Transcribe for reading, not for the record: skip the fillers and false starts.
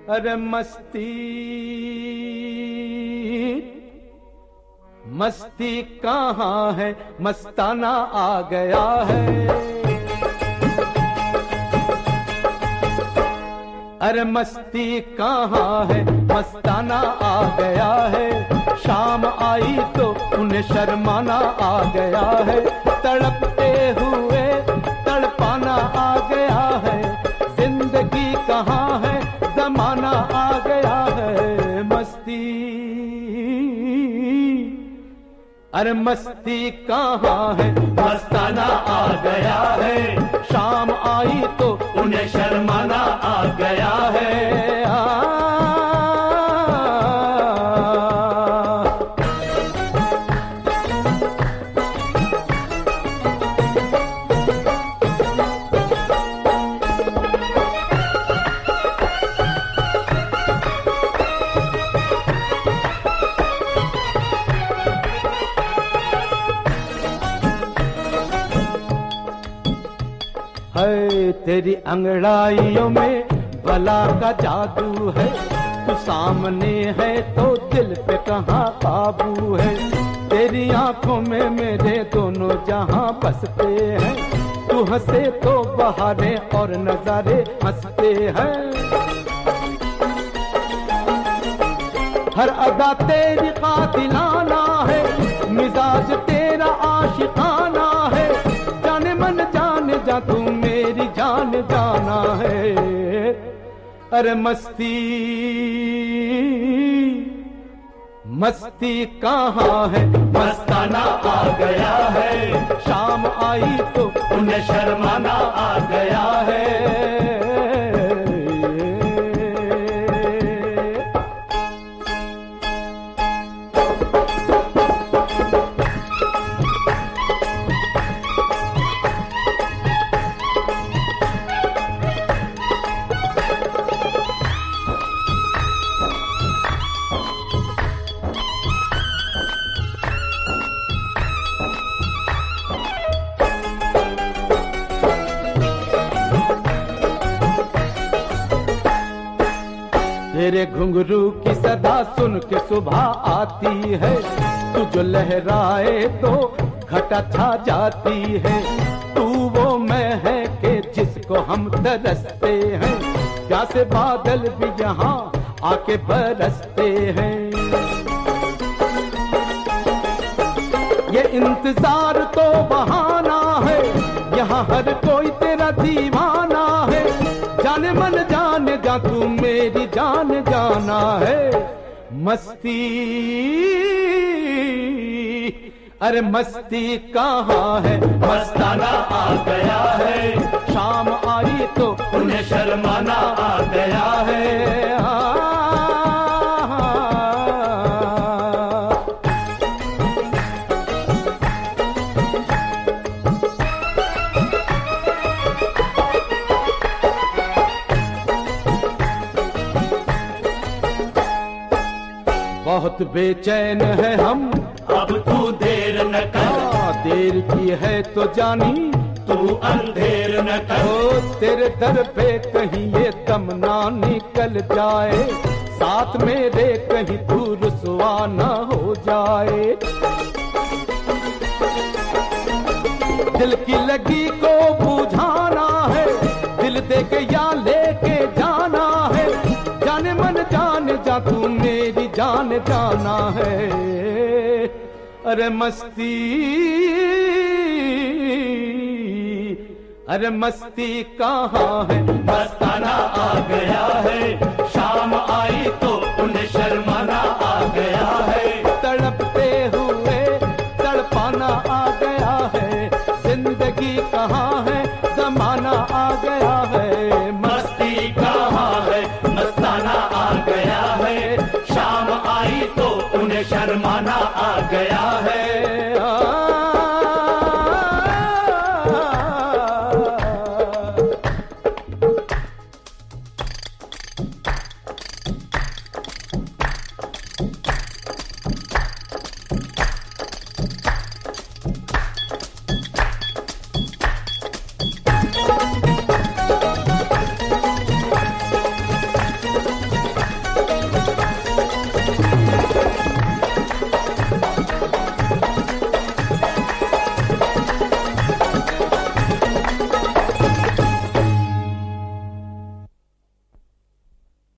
अरे मस्ती मस्ती कहाँ है, मस्ताना आ गया है। अरे मस्ती कहाँ है, मस्ताना आ गया है। शाम आई तो उन्हें शर्माना आ गया है। तड़पते हुए तड़पाना आ गया है। जिंदगी कहाँ है, जमाना आ गया है। मस्ती अरे मस्ती कहाँ है, मस्ताना आ गया है। शाम आई तो उन्हें शर्माना आ गया है। है तेरी अंगड़ाइयों में भला का जादू है। तू सामने है तो दिल पे कहाँ काबू है। तेरी आंखों में मेरे दोनों जहां बसते हैं। तू हंसे तो बहारे और नजारे हंसते हैं। हर अदा तेरी कातिलाना है। मिजाज तेरा आशिकाना है। जाने मन जाने जा तू मेरी जान जाना है। अरे मस्ती मस्ती कहाँ है, मस्ताना आ गया है। शाम आई तो उन्हें शर्माना आ गया है। तेरे घुंघरू की सदा सुन के सुबह आती है। तू जो लहराए तो घटा छा जाती है। तू वो मैं है कि जिसको हम तरसते हैं। प्यासे बादल भी यहाँ आके बरसते हैं। ये इंतजार तो बहाना है। यहाँ हर कोई तेरा दीवाना है। जाने मन जाने जा तू मेरी जान जाना है। मस्ती अरे मस्ती कहाँ है, मस्ताना आ गया है। शाम आई तो उन्हें शर्माना आ गया है। बहुत बेचैन है हम, अब तू देर न कर। देर की है तो जानी तू अंधेर न कर। ओ तेरे दर पे कहीं ये दम ना निकल जाए। साथ मेरे कहीं तू रुसवा न हो जाए। दिल की लगी को बुझाना है। दिल दे के या लेके जाना है। जाने मन जाने जा तू मेरी जान जाना है। अरे मस्ती अरे मस्ती कहाँ है, मस्ताना आ गया है।